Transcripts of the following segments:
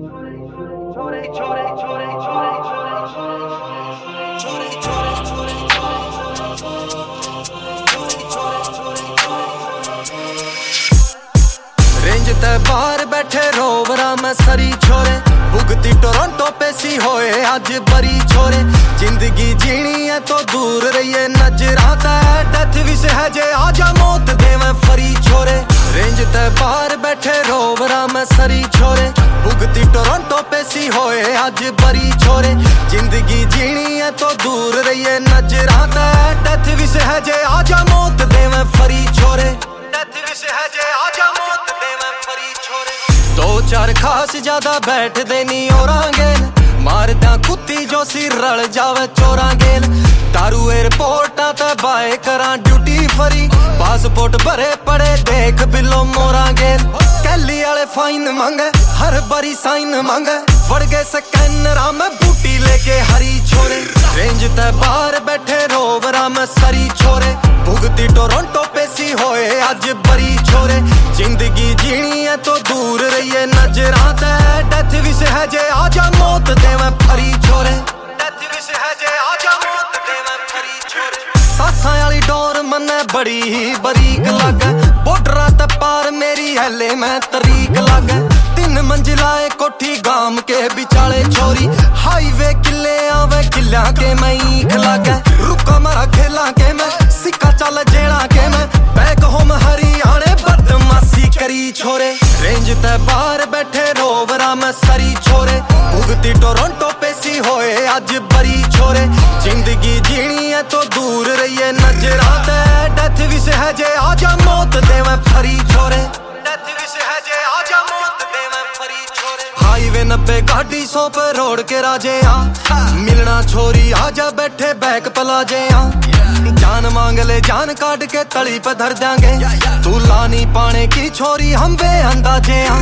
Range ते बाहर बैठे रोवरा में सरी छोरे, भुगती टोरंटो पे सी होए आज बरी छोरे। जिंदगी जीनी है तो दूर रहिए नजरा ते, डेथ भी सहजे आजा मौत देवे फरी छोरे। रेंज ते बाहर बैठे रोवरा में सरी छोरे, भुगती टोरंटो पे सी होए आज बरी छोरे। जिंदगी जीनी है तो दूर रहिए नजरा ते, डेथ भी सहजे आजा मौत देवे फरी छोरे। डेथ भी सहजे आजा मौत देवे फरी छोरे। दो चार खास ज्यादा बैठदे नी औरांगे, मारदा कुत्ती जो सिर रल जावे चोरा गेल। दारू एयरपोर्टा ते बाए करा ड्यूटी फरी, पासपोर्ट भरे पड़े देख बिलो मोरा गेल। कैली वाले फाइन मांगे हर बारी साइन मांगे, वड़ गए स्कैनरा में बूटी लेके हरी छोरे। रेंज ते बाहर बैठे रोवरा में सरी छोरे, भुगती टोरंटो पे सी होए आज बरी छोरे। जिंदगी जीनी है तो दूर रहिए नजरा ते, डेथ भी सहजे आजा मौत देवे फरी छोरे। डेथ भी सहजे आजा मौत देवे फरी छोरे। सासां वाली डोर मन्ने बड़ी ही बरीक लागे, बॉर्डरा ते पार मेरी हेले में तरीक लागे। 3 मंजिला कोठी गाम के बिचाले छोरी, हाईवे किले आवे किला के मैं ईख लागे। रुका मारा खेला के मैं सिक्का चल जेड़ा के मैं, बैक होम हरियाणे बदमाशी करी छोरे। रेंज ते बाहर बैठे रोवरा में सरी छोरे, भुगती टोरंटो पे सी होए आज बरी छोरे। जिंदगी जीनी है तो दूर रहिए नजरा ते, डेथ भी सहजे आजा मौत देवे फरी छोरे। डेथ भी सहजे आजा मौत देवे फरी छोरे। हाईवे 90 गाड़ी 100 पे रोड के राजे आ, मिलना छोरी आजा बैठे बैक पलाजे आ। जान मांग ले जान काट के तली पे धर देंगे, तू लानी पाने की छोरी हम बे अंदाजे आ।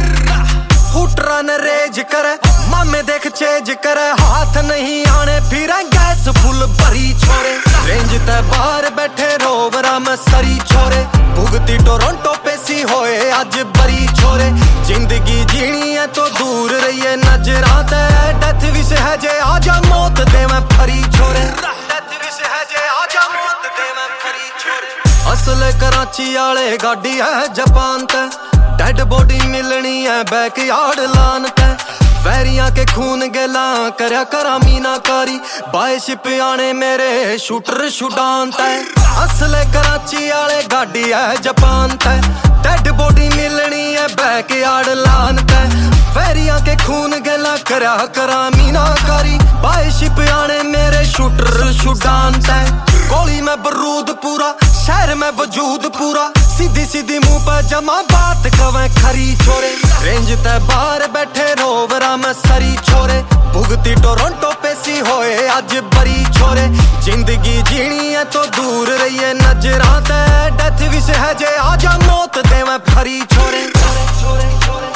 हुटरा न रेज करे मामे देख चेज करे, हाथ नहीं आने फिर गैस फुल भरी छोरे। रेंज ते बाहर बैठे रोवरा में सरी छोरे, भुगती टोरंटो पे सी होए आज बरी छोरे। जिंदगी जीनी है तो दूर रहिए नजरा ते, डेथ भी सहजे आजा मौत देवे फरी छोरे। डेथ भी सहजे आजा मौत देवे फरी छोरे। असल कराची वाले गाड़ी है जापान ते, डेड बॉडी मिलनी है बैकयार्ड लान ते। वैरियां के खून गेला करया करा मीनाकारी, बाय शिप आने मेरे शूटर शुडान ते। असले कराची वाले गाड़ी है जापान ते, डेड बॉडी मिलनी है बैकयार्ड लान ते। वैरियां के खून गेला करया करा मीनाकारी, बाय शिप आने मेरे शूटर शुडान ते। गोली में बरूद पूरा शहर में वजूद पूरा, सीधी सीधी मुंह पे जमा बात कवे खरी छोरे। रेंज ते बाहर बैठे रोवरा में सरी छोरे, भुगती टोरंटो पे सी होए आज बरी छोरे। जिंदगी जीनी है तो दूर रहिए नजरा ते, डेथ भी सहजे आजा मौत देवे फरी छोरे।